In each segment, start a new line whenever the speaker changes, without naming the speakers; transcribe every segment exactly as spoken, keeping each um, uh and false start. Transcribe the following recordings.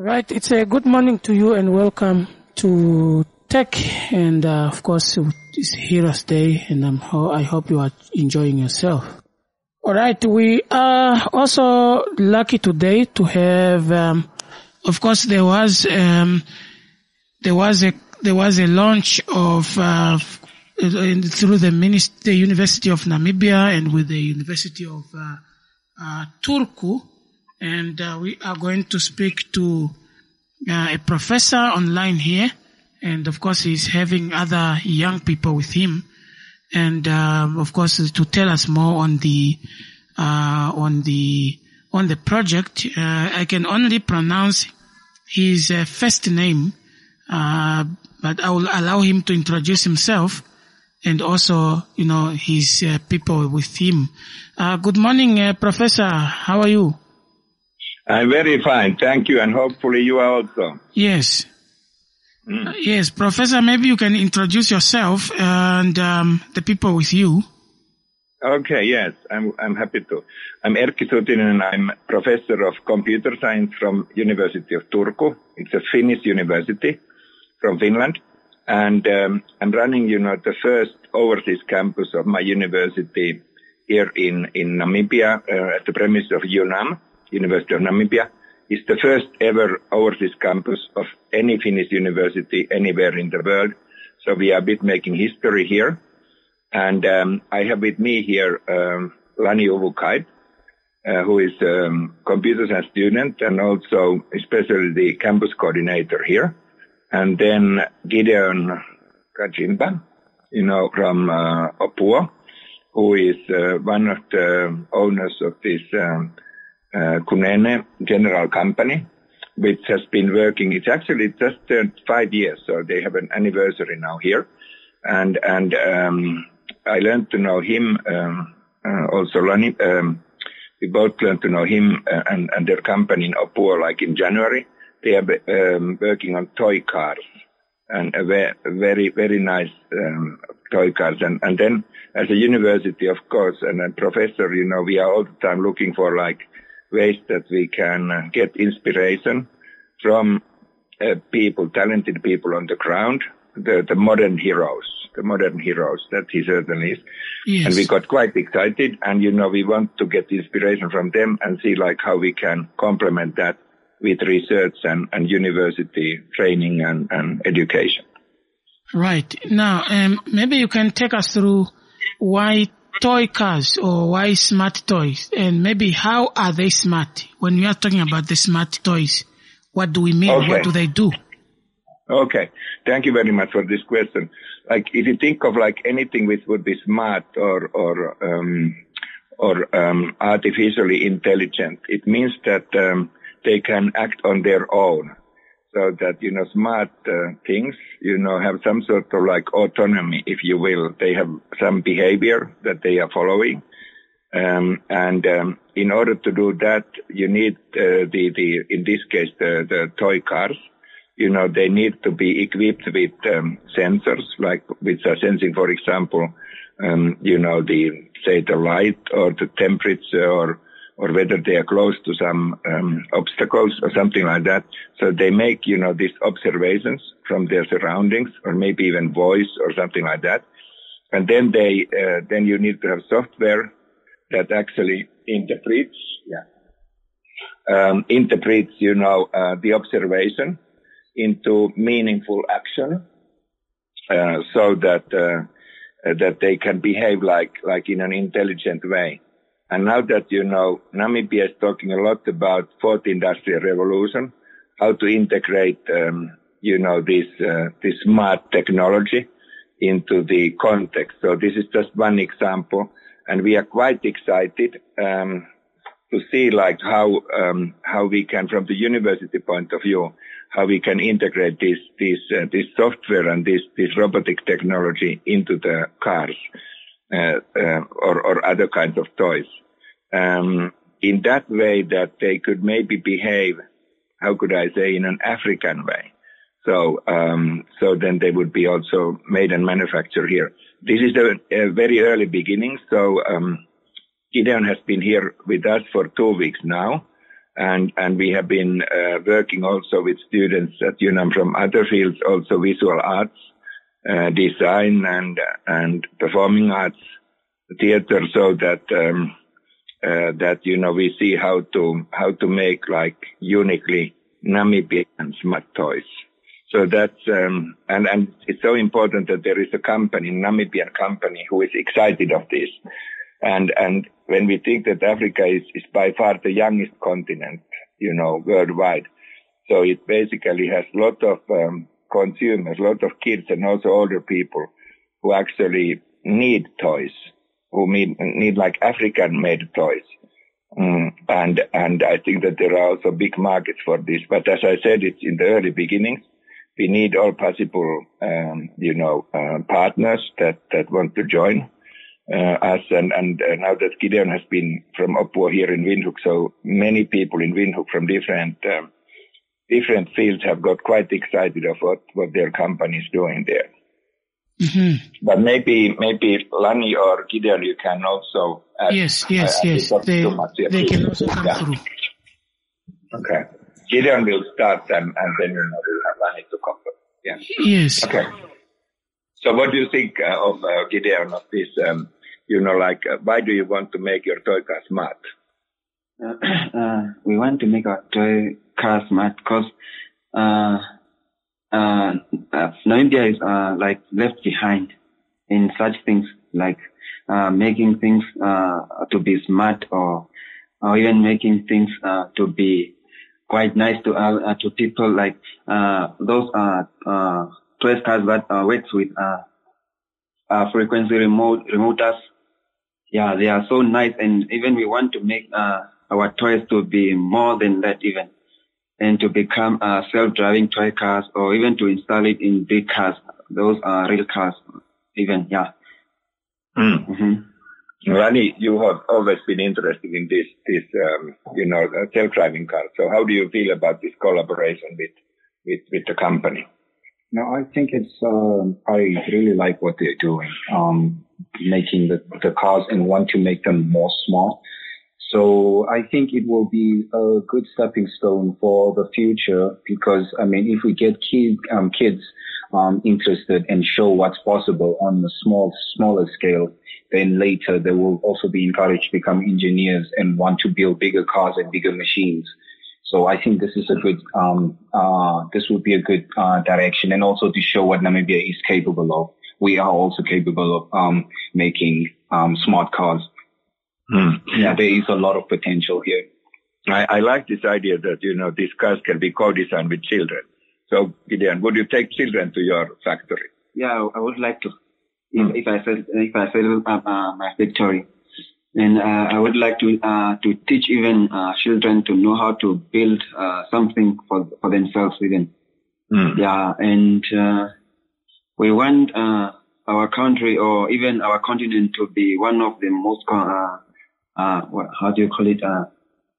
Right, it's a good morning to you and welcome to Tech, and uh, of course it's Heroes Day, and I'm ho- I hope you are enjoying yourself. All right, we are also lucky today to have. Um, of course, there was um, there was a there was a launch of uh, through the Minist- the University of Namibia and with the University of uh, uh, Turku. And uh, we are going to speak to uh, a professor online here, and of course he's having other young people with him, and uh, of course to tell us more on the uh, on the on the project. Uh, I can only pronounce his uh, first name, uh, but I will allow him to introduce himself and also, you know, his uh, people with him. Uh, good morning, uh, Professor. How are you?
I'm very fine, thank you, and hopefully you are also.
Yes. Mm. Uh, yes, Professor, maybe you can introduce yourself and um, the people with you.
Okay, yes, I'm I'm happy to. I'm Erkki Sutinen, I'm professor of computer science from University of Turku. It's a Finnish university from Finland. And um, I'm running, you know, the first overseas campus of my university here in, in Namibia uh, at the premise of UNAM. University of Namibia is the first ever overseas campus of any Finnish university anywhere in the world. So we are a bit making history here. And um, I have with me here um, Lani Uvukai, uh, who is a um, computer science student and also especially the campus coordinator here. And then Gideon Kajimba, you know, from uh, Opua, who is uh, one of the owners of this um, Uh, Kunene General Company, which has been working. It's actually just turned five years, so they have an anniversary now here. And and um, I learned to know him, um, uh, also Lani. Um, we both learned to know him uh, and, and their company in Opua, like in January. They are um, working on toy cars, and a ve- very, very nice um, toy cars. And, and then as a university, of course, and a professor, you know, we are all the time looking for like ways that we can uh, get inspiration from uh, people, talented people on the ground, the, the modern heroes, the modern heroes that he certainly is.
Yes.
And we got quite excited, and, you know, we want to get inspiration from them and see like how we can complement that with research and, and university training and, and education.
Right. Now, um, maybe you can take us through why toy cars or why smart toys, and maybe how are they smart? When we are talking about the smart toys, what do we mean?
Okay.
What do they do?
Okay. Thank you very much for this question. Like, if you think of like anything which would be smart or, or, um, or, um, artificially intelligent, it means that, um, they can act on their own. So that, you know, smart uh, things, you know, have some sort of like autonomy, if you will. They have some behavior that they are following. Um, and um, in order to do that, you need uh, the, the, in this case, the, the toy cars. You know, they need to be equipped with um, sensors, like which are sensing, for example, um, you know, the, say, the light or the temperature or or whether they are close to some um, obstacles or something like that. So they make, you know, these observations from their surroundings, or maybe even voice or something like that. And then they, uh, then you need to have software that actually interprets, yeah, um, interprets, you know, uh, the observation into meaningful action, uh, so that uh, that they can behave like like in an intelligent way. And now that, you know, Namibia is talking a lot about fourth industrial revolution, how to integrate, um, you know, this, uh, this smart technology into the context. So this is just one example. And we are quite excited, um, to see like how, um, how we can, from the university point of view, how we can integrate this, this, uh, this software and this, this robotic technology into the cars. Uh, uh, or, or other kinds of toys, um, in that way that they could maybe behave, how could I say, in an African way. So, um, so then they would be also made and manufactured here. This is a, a very early beginning. So, um, Gideon has been here with us for two weeks now. And, and we have been uh, working also with students at UNAM from other fields, also visual arts, uh, design and, and performing arts, theater, so that, um, uh, that, you know, we see how to, how to make like uniquely Namibian smart toys. So that's, um, and, and it's so important that there is a company, Namibian company, who is excited of this. And, and when we think that Africa is, is by far the youngest continent, you know, worldwide. So it basically has a lot of, um, consumers, a lot of kids and also older people who actually need toys, who need, need like African made toys. Mm, and, and I think that there are also big markets for this. But as I said, it's in the early beginnings. We need all possible, um, you know, uh, partners that, that want to join, uh, us. And, and uh, now that Gideon has been from Oppo here in Windhoek, so many people in Windhoek from different, um, different fields have got quite excited of what, what their company is doing there.
Mm-hmm.
But maybe, maybe Lani or Gideon, you can also add.
Yes, yes,
uh,
yes. They, they can also come yeah. through.
Okay. Gideon will start and, and then you know, we'll have Lani to come. Yeah.
Yes.
Okay. So what do you think uh, of uh, Gideon, of this, um, you know, like, uh, why do you want to make your toy car smart?
Uh, uh, we want to make our toy car smart because uh, uh, uh, Namibia is uh, like left behind in such things like uh, making things uh, to be smart or, or even making things uh, to be quite nice to uh, to people, like uh, those uh, uh, toy cars that uh, works with uh, uh, frequency remote remoters. Yeah, they are so nice, and even we want to make uh, our toys to be more than that even, and to become uh, self-driving toy cars, or even to install it in big cars. Those are real cars, even. Yeah.
Mm.
Mm-hmm.
Rani, you have always been interested in this, this, um, you know, self-driving cars. So how do you feel about this collaboration with, with, with the company?
No, I think it's, uh, I really like what they're doing, um, making the, the cars and want to make them more smart. So I think it will be a good stepping stone for the future because, I mean, if we get kid, um, kids, um, interested and show what's possible on a small, smaller scale, then later they will also be encouraged to become engineers and want to build bigger cars and bigger machines. So I think this is a good, um, uh, this would be a good, uh, direction, and also to show what Namibia is capable of. We are also capable of, um, making, um, smart cars.
Hmm.
Yeah, there is a lot of potential here.
I, I like this idea that, you know, these cars can be co-designed with children. So, Gideon, would you take children to your factory?
Yeah, I would like to. If, if I sell, if I sell uh, uh, my factory, and uh, I would like to uh, to teach even uh, children to know how to build uh, something for for themselves even.
Mm.
Yeah, and uh, we want uh, our country or even our continent to be one of the most uh, uh, what, how do you call it? Uh,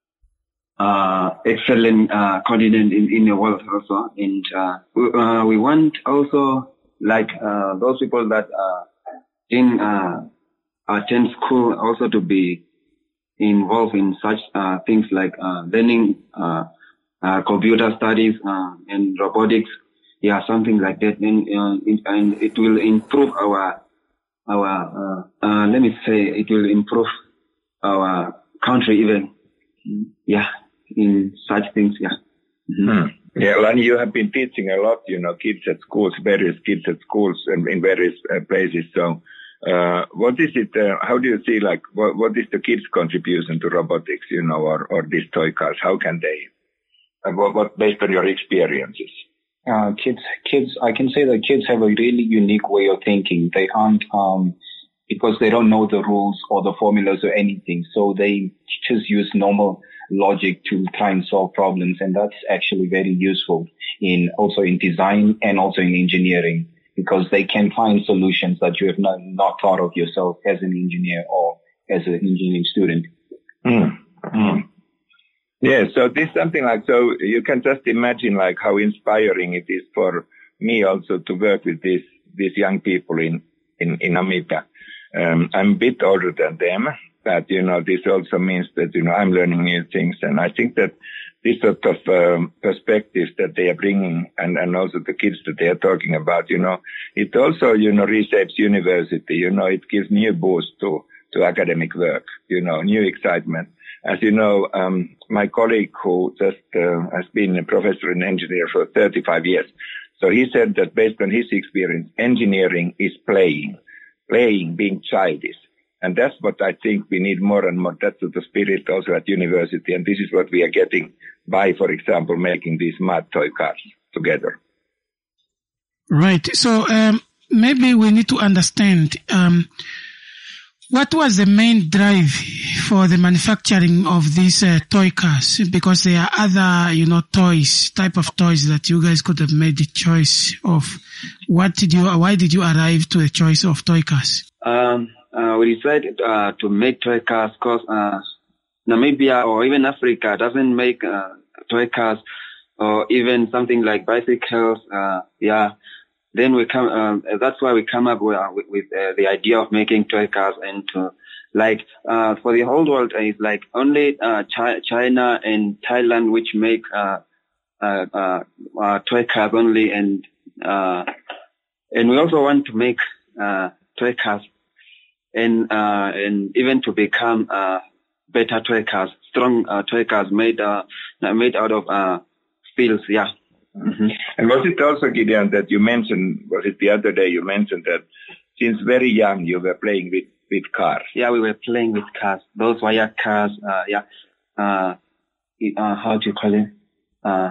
uh, excellent uh, continent in in the world also, and uh, we, uh, we want also like uh, those people that uh, in uh, attend school also to be involved in such uh, things like uh, learning uh, uh, computer studies uh, and robotics, yeah, something like that. And, uh, it, and it will improve our our uh, uh, let me say it will improve our country even, yeah, in such things, yeah.
Mm-hmm. Hmm. Yeah, Lani, you have been teaching a lot, you know, kids at schools, various kids at schools and in various uh, places. So, uh, what is it, uh, how do you see, like, what, what is the kids' contribution to robotics, you know, or, or these toy cars? How can they, uh, what, what, based on your experiences?
Uh, kids, kids, I can say that kids have a really unique way of thinking. They aren't, um, because they don't know the rules or the formulas or anything. So they just use normal logic to try and solve problems. And that's actually very useful in also in design and also in engineering, because they can find solutions that you have not, not thought of yourself as an engineer or as an engineering student.
Mm. Mm. Yeah, so this is something like, so you can just imagine like how inspiring it is for me also to work with these, these young people in, in, in Namibia. Um, I'm a bit older than them, that, you know, this also means that, you know, I'm learning new things. And I think that this sort of um, perspectives that they are bringing, and, and also the kids that they are talking about, you know, it also, you know, reshapes university. You know, it gives new boost to, to academic work, you know, new excitement. As you know, um, my colleague who just uh, has been a professor in engineering for thirty-five years, so he said that based on his experience, engineering is playing, playing, being childish. And that's what I think we need more and more. That's the spirit also at university. And this is what we are getting by, for example, making these smart toy cars together.
Right. So um, maybe we need to understand um, what was the main drive for the manufacturing of these uh, toy cars? Because there are other, you know, toys, type of toys that you guys could have made the choice of. What did you, why did you arrive to the choice of toy cars?
Um, uh, we decided uh, to make toy cars because uh, Namibia or even Africa doesn't make uh, toy cars, or even something like bicycles. Uh, yeah. Then we come, um, that's why we come up with, uh, with, with uh, the idea of making toy cars, and to, like, uh, for the whole world, uh, it's like only, uh, Chi- China and Thailand which make, uh, uh, uh, uh, toy cars only, and, uh, and we also want to make, uh, toy cars, and, uh, and even to become, uh, better toy cars, strong, uh, toy cars made, uh, made out of, uh, steels, yeah.
Mm-hmm. And was it also, Gideon, that you mentioned, was it the other day you mentioned that since very young you were playing with, with cars?
Yeah, we were playing with cars, those wire cars, uh, yeah, uh, uh, how do you call it? Uh,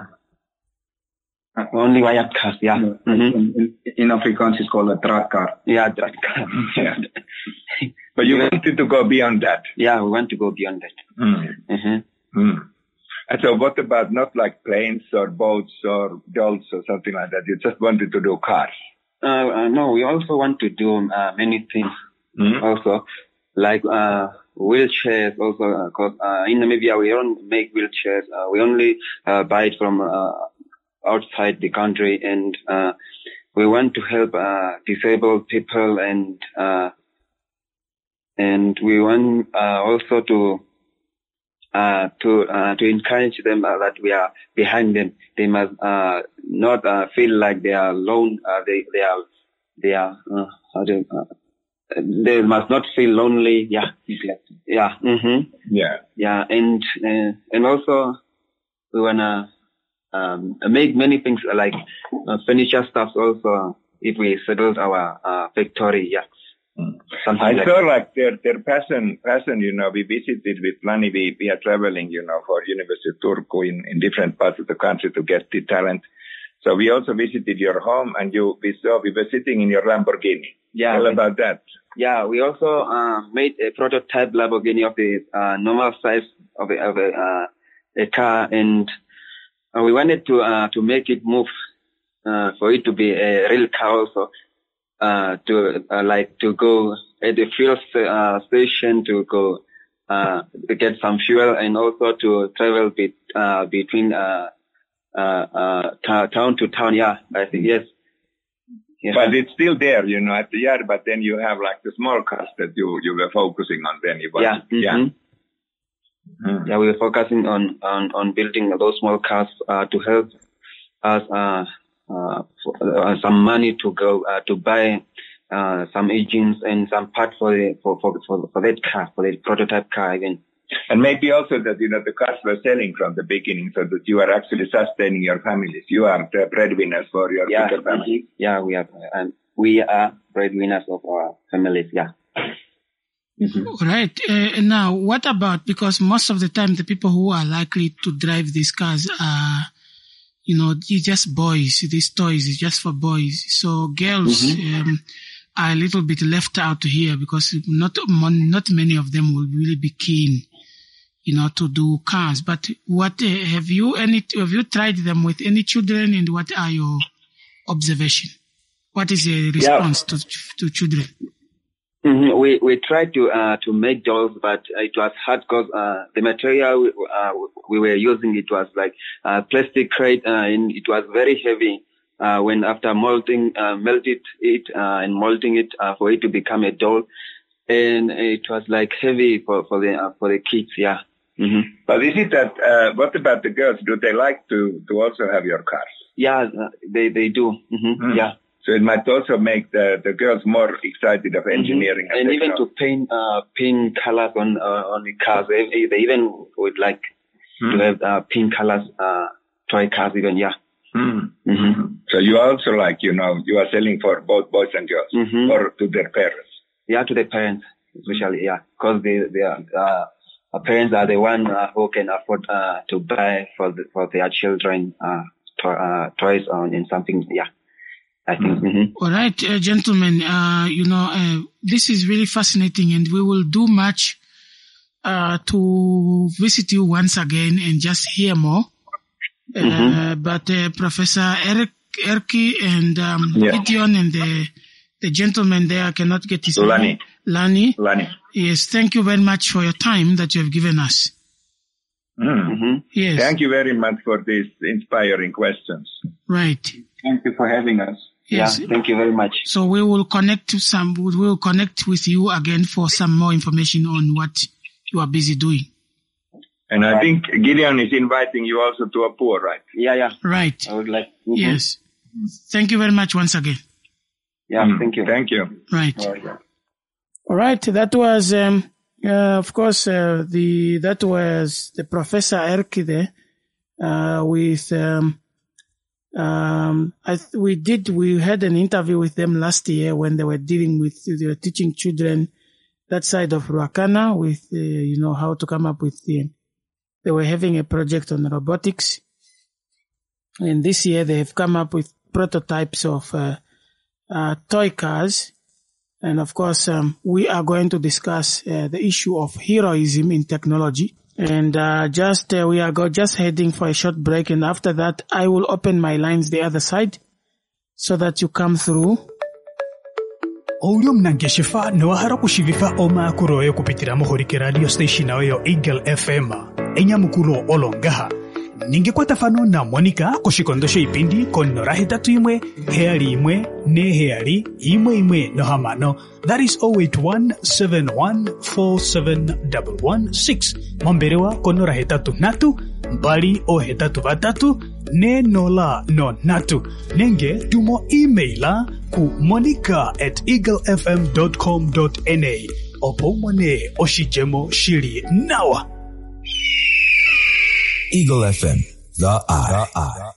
only wire cars, yeah.
No,
mm-hmm.
in, in Afrikaans it's called a draad car.
Yeah, draad car.
Yeah. But you wanted to go beyond that?
Yeah, we want to go beyond that.
Mm.
Mm-hmm.
Mm. And so what about not like planes or boats or dolls or something like that? You just wanted to do cars?
Uh, uh no, we also want to do uh, many things. Mm-hmm. Also, like uh wheelchairs. Also, because uh, uh, in Namibia we don't make wheelchairs. Uh, we only uh, buy it from uh, outside the country, and uh, we want to help uh, disabled people, and uh, and we want uh, also to. Uh, to, uh, to encourage them uh, that we are behind them. They must, uh, not, uh, feel like they are alone. Uh, they, they are, they are, uh, how do, uh, they must not feel lonely. Yeah. Yeah. Mm-hmm.
Yeah.
Yeah. And, uh, and also we wanna, um, make many things like uh, furniture stuff also if we settled our, uh, factory. Yeah.
Mm. I like saw like their, their passion, passion, you know, we visited with Lani, we, we are traveling, you know, for University of Turku in, in different parts of the country to get the talent. So we also visited your home, and you, we saw, we were sitting in your Lamborghini.
Yeah.
Tell about that.
Yeah, we also, uh, made a prototype Lamborghini of the, uh, normal size of a, of a, uh, a car, and uh, we wanted to, uh, to make it move, uh, for it to be a real car also. Uh, to, uh, like, to go at the fuel st- uh, station to go, uh, to get some fuel, and also to travel be- uh, between, uh, uh, uh, t- town to town. Yeah, I think, yes.
Yeah. But it's still there, you know, at the yard, but then you have like the small cars that you, you were focusing on then. You
yeah. Mm-hmm. Yeah. Mm. Yeah, we were focusing on, on, on building those small cars, uh, to help us, uh, Uh, for, uh, some money to go uh, to buy uh, some engines and some parts for the for, for for for that car, for the prototype car again.
And maybe also that, you know, the cars were selling from the beginning, so that you are actually sustaining your families. You are the breadwinners for your
yeah,
bigger family.
Yeah, we are, and we are breadwinners of our families. Yeah.
Mm-hmm. All right. Uh, now, what about, because most of the time the people who are likely to drive these cars are, you know, it's just boys. These toys is just for boys. So girls mm-hmm. um, are a little bit left out here, because not not many of them will really be keen, you know, to do cars. But what uh, have you any have you tried them with any children, and what are your observation? What is the response yeah. to to children?
Mm-hmm. We we tried to uh, to make dolls, but it was hard because uh, the material we, uh, we were using, it was like uh, plastic crate, uh, and it was very heavy. Uh, when after molding, uh, melted it uh, and molding it uh, for it to become a doll, and it was like heavy for, for the, uh, for the kids. Yeah. Mm-hmm.
But is it that, uh, what about the girls? Do they like to, to also have your cars?
Yeah, they, they do. Mm-hmm. Mm. Yeah.
So it might also make the, the girls more excited of engineering.
Mm-hmm. And, and even to paint, uh, paint colors on, uh, on the cars. They, they even would like mm. to have, uh, pink colors, uh, toy cars even. Yeah.
Mm. Mm-hmm. So you also like, you know, you are selling for both boys and girls mm-hmm. or to their parents?
Yeah, to their parents, especially, yeah. Cause they, they are, uh, our parents are the one uh, who can afford, uh, to buy for the, for their children, uh, to, uh, toys on in something, yeah. I think. Mm-hmm.
All right, uh, gentlemen, uh, you know, uh, this is really fascinating and we will do much, uh, to visit you once again and just hear more. Uh, mm-hmm. But, uh, Professor Eric, Erki and, um, yeah. Gideon and the, the gentleman there, I cannot get his name.
Lani.
Lani.
Lani.
Yes, thank you very much for your time that you have given us.
Mm-hmm. Yes. Thank you very much for these inspiring questions.
Right.
Thank you for having us.
Yes.
Yeah, thank you very much.
So we will connect to some, we will connect with you again for some more information on what you are busy doing.
And I think Gideon is inviting you also to a pour, right?
Yeah, yeah.
Right.
I would like. Mm-hmm.
Yes. Thank you very much once again.
Yeah, mm, thank you.
Thank you.
Right. Oh, yeah. All right. That was, um, uh, of course, uh, the, that was the Professor Erki there, uh, with, um, um, I, th- we did, we had an interview with them last year when they were dealing with, they were teaching children that side of Ruacana with, uh, you know, how to come up with the, they were having a project on robotics. And this year they have come up with prototypes of, uh, uh, toy cars. And of course, um, we are going to discuss uh, the issue of heroism in technology. And uh, just uh, we are go- just heading for a short break. And after that, I will open my lines the other side so that you come through.
Olio mnangeshifa nwahara kushivifa oma kuroyo kupitira muhorike radio station ayo Eagle F M. Enya mukuro olongaha. Ningekwata fano na Monica kushikondosho ipindi konora hetatu imwe heali imwe ne heali imwe imwe no hamano. That is zero eight one seven one four seven one one six. Momberewa konora hetatu natu mbali o hetatu batatu ne nola no natu. Nenge tumo emaila ku monica at eaglefm dot com dot n a. Opomone oshijemo shiri nawa.
Eagle F M, the eye.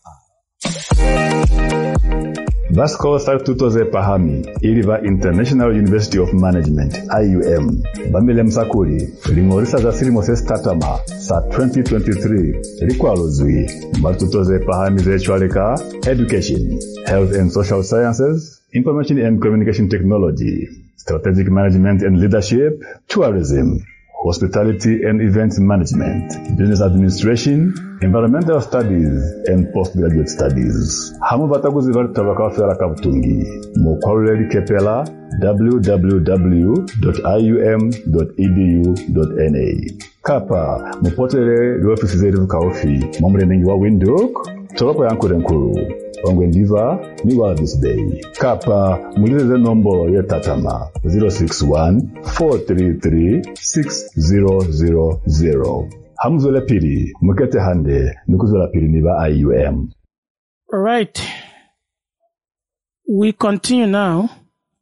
Vasco Sartutoze Pahami, Iliva International University of Management, I U M. Bamile Msakuri, Limorisa za Sirimose Statama, sa twenty twenty-three, Rikwalozui, Batutoze Pahami Zechwaleka, Education, Health and Social Sciences, Information and Communication Technology, Strategic Management and Leadership, Tourism, Hospitality and Event Management, Business Administration, Environmental Studies, and Postgraduate Studies. Hamu bataguzi varita bakawafera kabutungi. Mukwareli kepela w w w dot i u m dot e d u dot n a. Kapa, mupotere liofisi zetu kaofi. Mamre nengi wa Windhoek, tolopo yankure nkuru. Ongwendiva, miwa this day. Kapa, mulize nombo ye tatama. zero six one four three three six zero zero zero. Hamzola piri, mukete hande, nukuzola piri niba I U M.
All right. We continue now.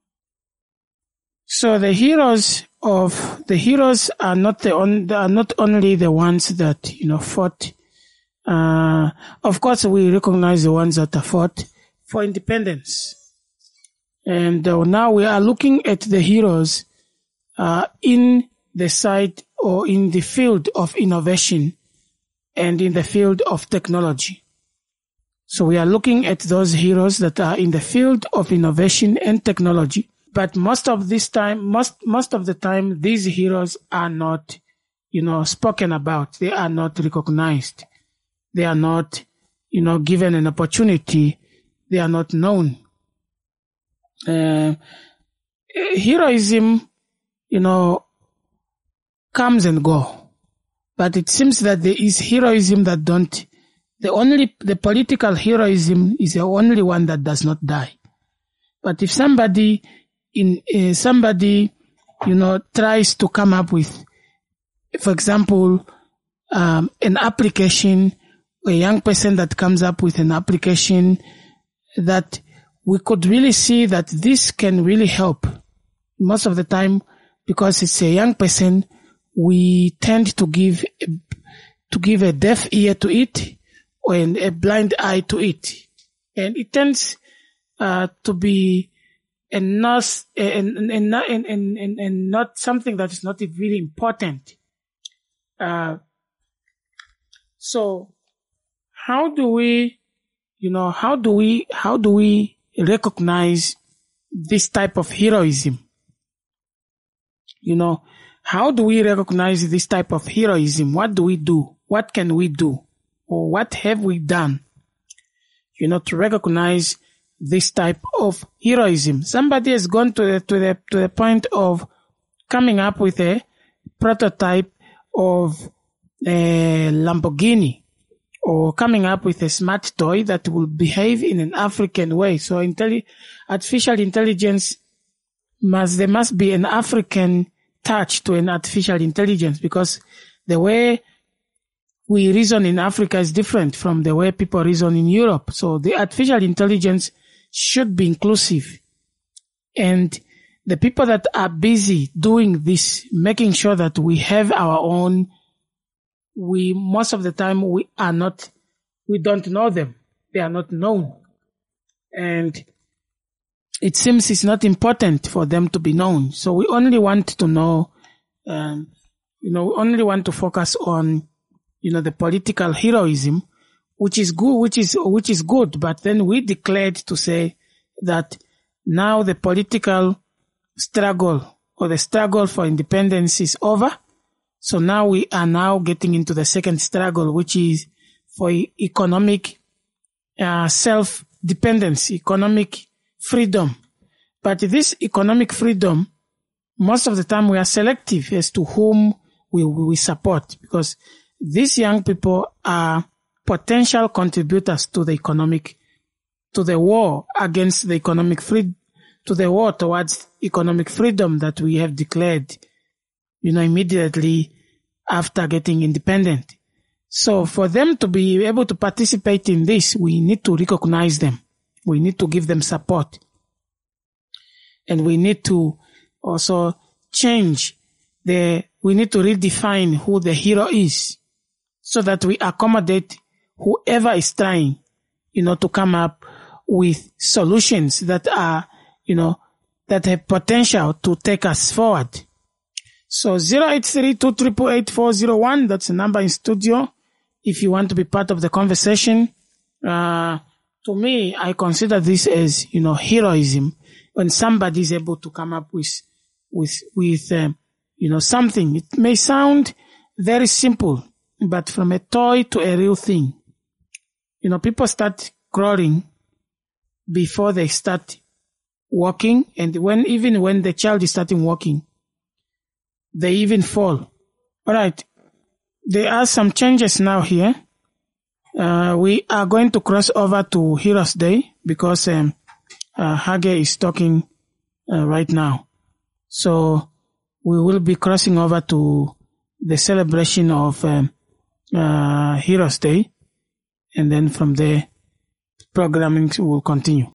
So the heroes of, the heroes are not the on, are not only the ones that, you know, fought. Uh, of course, we recognize the ones that are fought for independence. And uh, now we are looking at the heroes, uh, in the side or in the field of innovation and in the field of technology. So we are looking at those heroes that are in the field of innovation and technology. But most of this time, most, most of the time, these heroes are not, you know, spoken about. They are not recognized. They are not, you know, given an opportunity. They are not known. Uh, heroism, you know, comes and go. But it seems that there is heroism that don't, the only, the political heroism is the only one that does not die. But if somebody in, uh, somebody you know, tries to come up with, for example, um, an application, a young person that comes up with an application that we could really see that this can really help. Most of the time, because it's a young person, we tend to give a, to give a deaf ear to it or a blind eye to it, and it tends uh, to be a not and and and and and not something that is not really important. Uh, so, how do we, you know, how do we how do we recognize this type of heroism? You know, how do we recognize this type of heroism? What do we do? What can we do? Or what have we done, you know, to recognize this type of heroism? Somebody has gone to the, to the, to the point of coming up with a prototype of a Lamborghini, or coming up with a smart toy that will behave in an African way. So intelli- artificial intelligence must, there must be an African touch to an artificial intelligence, because the way we reason in Africa is different from the way people reason in Europe. So the artificial intelligence should be inclusive. And the people that are busy doing this, making sure that we have our own, we, most of the time, we are not, we don't know them. They are not known. And it seems it's not important for them to be known. So we only want to know, um, you know, we only want to focus on, you know, the political heroism, which is good, which is, which is good. But then we declared to say that now the political struggle or the struggle for independence is over. So now we are now getting into the second struggle, which is for economic, uh, self-dependence, economic freedom. But this economic freedom, most of the time we are selective as to whom we, we support, because these young people are potential contributors to the economic, to the war against the economic freedom, to the war towards economic freedom that we have declared, you know, immediately after getting independent. So for them to be able to participate in this, we need to recognize them. We need to give them support. And we need to also change the, we need to redefine who the hero is, so that we accommodate whoever is trying, you know, to come up with solutions that are, you know, that have potential to take us forward. So zero eight three two eight eight eight four zero one, that's the number in studio. If you want to be part of the conversation, uh, to me, I consider this as, you know, heroism. When somebody is able to come up with, with, with, um, you know, something. It may sound very simple, but from a toy to a real thing. You know, people start crawling before they start walking, and when, even when the child is starting walking, they even fall. All right. There are some changes now here. Uh, we are going to cross over to Heroes Day, because, um, uh, Hage is talking, uh, right now. So we will be crossing over to the celebration of, um, uh, Heroes Day. And then from there, programming will continue.